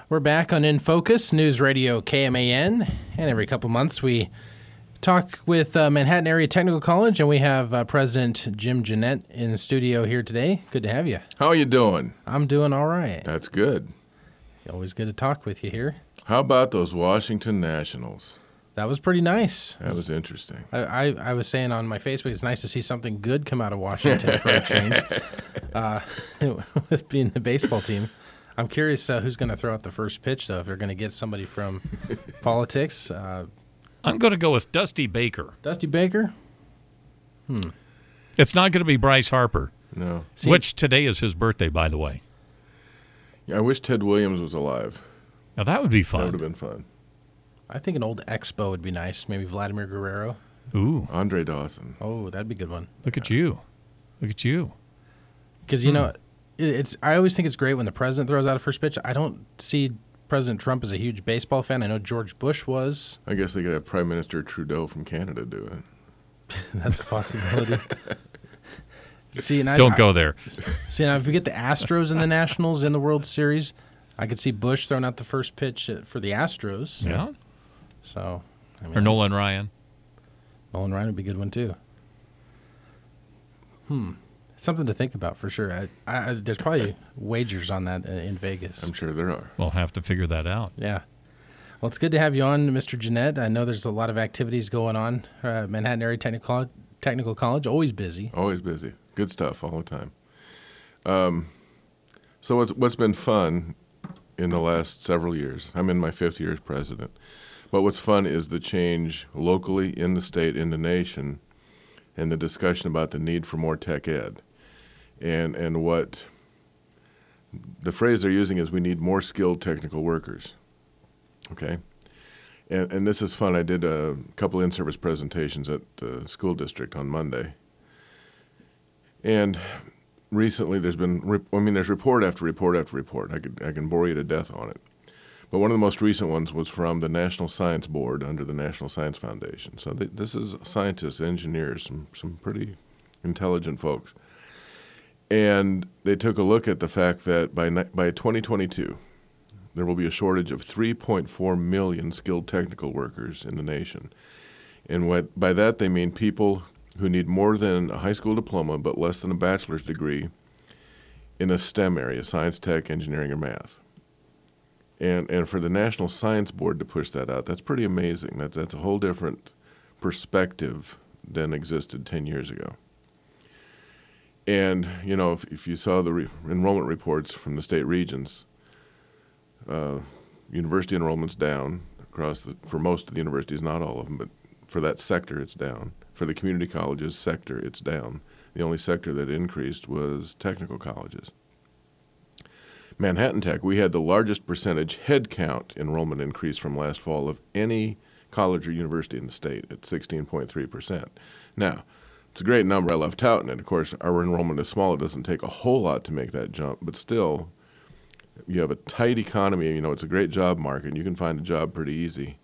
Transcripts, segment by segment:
We're back on In Focus, News Radio KMAN, and every couple months we talk with Manhattan Area Technical College, and we have President Jim Jeanette in the studio here today. Good to have you. How are you doing? I'm doing all right. That's good. Always good to talk with you here. How about those Washington Nationals? That was pretty nice. That was interesting. I was saying on my Facebook, it's nice to see something good come out of Washington for a change, with being the baseball team. I'm curious who's going to throw out the first pitch, though, if they're going to get somebody from politics. I'm going to go with Dusty Baker. Dusty Baker? It's not going to be Bryce Harper. No. Which today is his birthday, by the way. Yeah, I wish Ted Williams was alive. Now, that would be fun. That would have been fun. I think an old Expo would be nice. Maybe Vladimir Guerrero. Ooh. Andre Dawson. Oh, that'd be a good one. Look at you. Look at you. Because, you know, I always think it's great when the president throws out a first pitch. I don't see President Trump as a huge baseball fan. I know George Bush was. I guess they could have Prime Minister Trudeau from Canada do it. That's a possibility. See, and Don't go there. See, now if we get the Astros and the Nationals in the World Series, I could see Bush throwing out the first pitch for the Astros. Yeah. So, I mean, Or Nolan Ryan. Nolan Ryan would be a good one, too. Something to think about for sure. There's probably wagers on that in Vegas. I'm sure there are. We'll have to figure that out. Yeah. Well, it's good to have you on, Mr. Jeanette. I know there's a lot of activities going on. Manhattan Area Technical College, always busy. Always busy. Good stuff all the time. So what's been fun in the last several years, I'm in my 5th year as president, but what's fun is the change locally in the state, in the nation, and the discussion about the need for more tech ed. And what the phrase they're using is we need more skilled technical workers. Okay? And this is fun. I did a couple in-service presentations at the school district on Monday. And recently there's report after report after report. I can bore you to death on it. But one of the most recent ones was from the National Science Board under the National Science Foundation. So this is scientists, engineers, some pretty intelligent folks. And they took a look at the fact that by 2022, there will be a shortage of 3.4 million skilled technical workers in the nation. And by that they mean people who need more than a high school diploma but less than a bachelor's degree in a STEM area, science, tech, engineering, or math. And for the National Science Board to push that out, that's pretty amazing. That's a whole different perspective than existed 10 years ago. And, you know, if you saw the enrollment reports from the state regions, university enrollment's down for most of the universities, not all of them, but for that sector it's down. For the community colleges sector, it's down. The only sector that increased was technical colleges. Manhattan Tech, we had the largest percentage headcount enrollment increase from last fall of any college or university in the state at 16.3%. Now, it's a great number. I love touting it. Of course, our enrollment is small. It doesn't take a whole lot to make that jump, but still, you have a tight economy. You know, it's a great job market, and you can find a job pretty easy.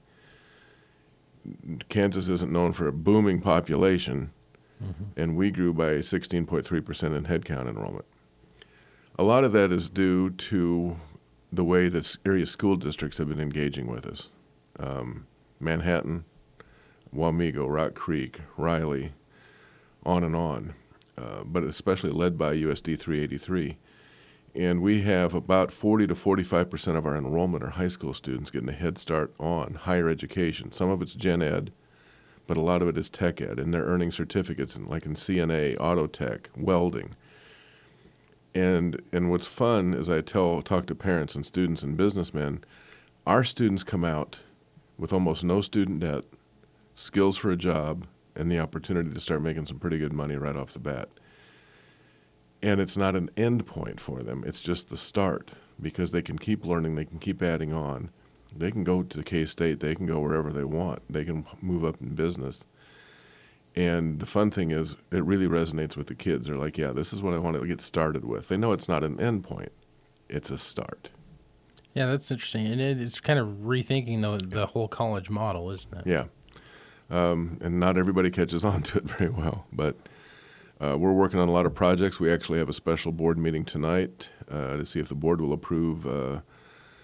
Kansas isn't known for a booming population, and we grew by 16.3% in headcount enrollment. A lot of that is due to the way that area school districts have been engaging with us. Manhattan, Wamego, Rock Creek, Riley, on and on, but especially led by USD 383. And we have about 40 to 45% of our enrollment are high school students getting a head start on higher education. Some of it's gen ed, but a lot of it is tech ed, and they're earning certificates like in CNA, auto tech, welding. And what's fun is I talk to parents and students and businessmen, our students come out with almost no student debt, skills for a job, and the opportunity to start making some pretty good money right off the bat. And it's not an end point for them. It's just the start, because they can keep learning. They can keep adding on. They can go to K-State. They can go wherever they want. They can move up in business. And the fun thing is it really resonates with the kids. They're like, yeah, this is what I want to get started with. They know it's not an end point. It's a start. Yeah, that's interesting. And it's kind of rethinking the whole college model, isn't it? Yeah. And not everybody catches on to it very well. But we're working on a lot of projects. We actually have a special board meeting tonight to see if the board will approve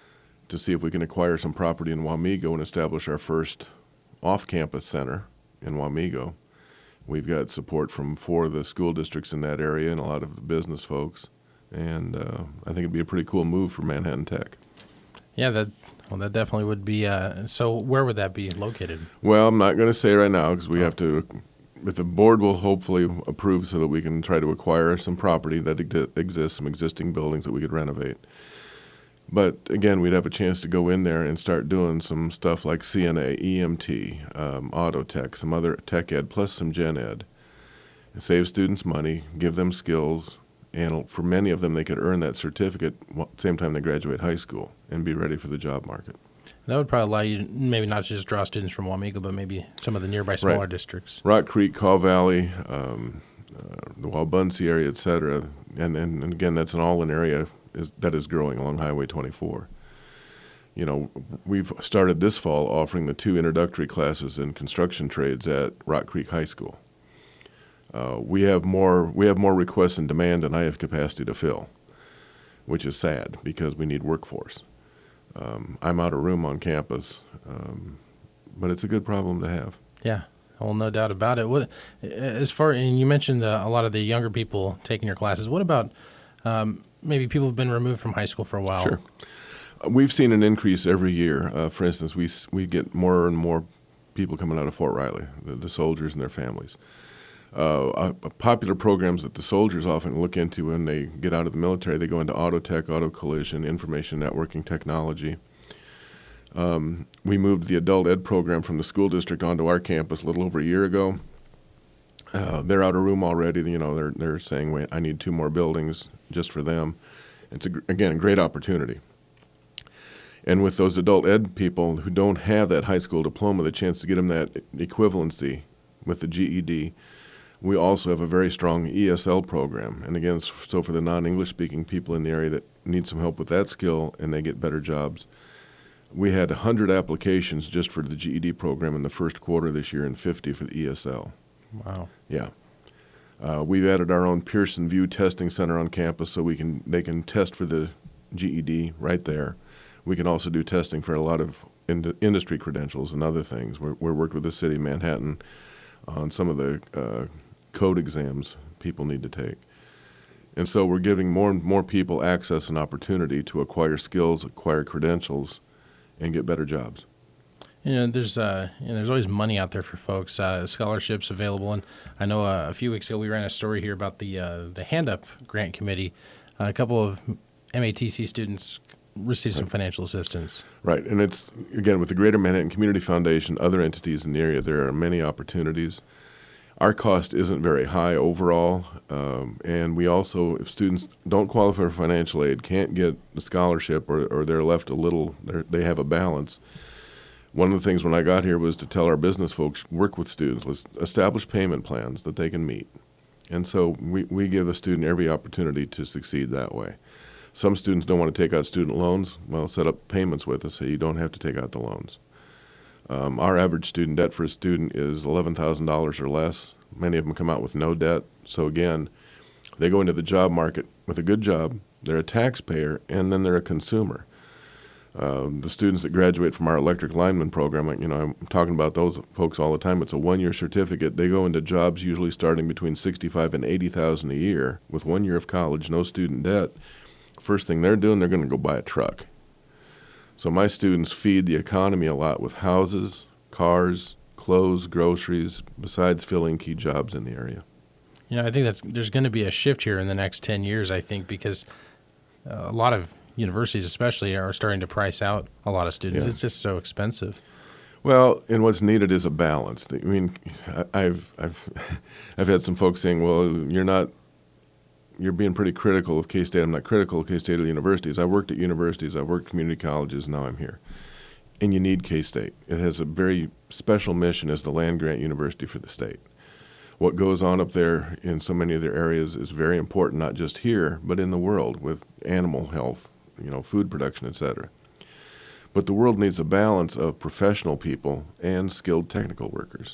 to see if we can acquire some property in Wamego and establish our first off-campus center in Wamego. We've got support from 4 of the school districts in that area and a lot of the business folks. And I think it'd be a pretty cool move for Manhattan Tech. Yeah, that definitely would be. So where would that be located? Well, I'm not going to say right now because we have to, if the board will hopefully approve so that we can try to acquire some property that exists, some existing buildings that we could renovate. But again, we'd have a chance to go in there and start doing some stuff like CNA, EMT, auto tech, some other tech ed, plus some gen ed. Save students money, give them skills, and for many of them, they could earn that certificate same time they graduate high school and be ready for the job market. That would probably allow you maybe not just draw students from Wamego, but maybe some of the nearby smaller districts. Rock Creek, Kaw Valley, the Wabaunsee area, et cetera. And again, that's an all-in area that is growing along Highway 24. You know, we've started this fall offering the 2 introductory classes in construction trades at Rock Creek High School. We have more requests and demand than I have capacity to fill, which is sad because we need workforce. I'm out of room on campus, but it's a good problem to have. Yeah, well, no doubt about it. And you mentioned a lot of the younger people taking your classes. What about maybe people who've been removed from high school for a while? Sure. We've seen an increase every year. For instance, we get more and more people coming out of Fort Riley, the soldiers and their families. Popular programs that the soldiers often look into when they get out of the military, they go into auto tech, auto collision, information networking technology. We moved the adult ed program from the school district onto our campus a little over a year ago. They're out of room already. You know, they're saying, wait, I need 2 more buildings just for them. It's, again, a great opportunity. And with those adult ed people who don't have that high school diploma, the chance to get them that equivalency with the GED, we also have a very strong ESL program. And again, so for the non-English speaking people in the area that need some help with that skill and they get better jobs, we had 100 applications just for the GED program in the first quarter this year and 50 for the ESL. Wow. Yeah. We've added our own Pearson VUE testing center on campus so they can test for the GED right there. We can also do testing for a lot of industry credentials and other things. We're worked with the city of Manhattan on some of the code exams people need to take. And so we're giving more and more people access and opportunity to acquire skills, acquire credentials, and get better jobs. There's always money out there for folks, scholarships available. And I know a few weeks ago we ran a story here about the Hand Up Grant Committee. A couple of MATC students received some financial assistance. Right. And it's, again, with the Greater Manhattan Community Foundation, other entities in the area, there are many opportunities. Our cost isn't very high overall, and we also, if students don't qualify for financial aid, can't get a scholarship, or they're left they have a balance. One of the things when I got here was to tell our business folks, work with students, let's establish payment plans that they can meet. And so we give a student every opportunity to succeed that way. Some students don't want to take out student loans. Well, set up payments with us so you don't have to take out the loans. Our average student debt for a student is $11,000 or less. Many of them come out with no debt. So again, they go into the job market with a good job, they're a taxpayer, and then they're a consumer. The students that graduate from our electric lineman program, I'm talking about those folks all the time. It's a 1-year certificate. They go into jobs usually starting between $65,000 and $80,000 a year with 1 year of college, no student debt. First thing they're doing, they're going to go buy a truck. So my students feed the economy a lot with houses, cars, clothes, groceries, besides filling key jobs in the area. I think there's going to be a shift here in the next 10 years, I think, because a lot of universities especially are starting to price out a lot of students. Yeah. It's just so expensive. Well, and what's needed is a balance. I mean, I've had some folks saying, well, you're being pretty critical of K-State. I'm not critical of K-State or the universities. I worked at universities. I worked community colleges. Now I'm here. And you need K-State. It has a very special mission as the land-grant university for the state. What goes on up there in so many of their areas is very important, not just here, but in the world with animal health, food production, et cetera. But the world needs a balance of professional people and skilled technical workers.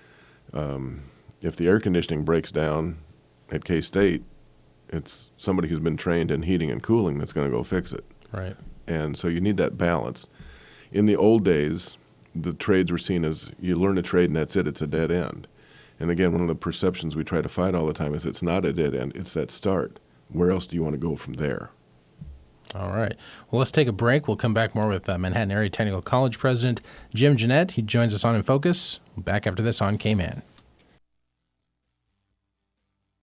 If the air conditioning breaks down at K-State, it's somebody who's been trained in heating and cooling that's going to go fix it. Right. And so you need that balance. In the old days, the trades were seen as you learn a trade and that's it, it's a dead end. And again, one of the perceptions we try to fight all the time is it's not a dead end, it's that start. Where else do you want to go from there? All right. Well, let's take a break. We'll come back more with Manhattan Area Technical College President Jim Jeanette. He joins us on In Focus. Back after this on K-Man.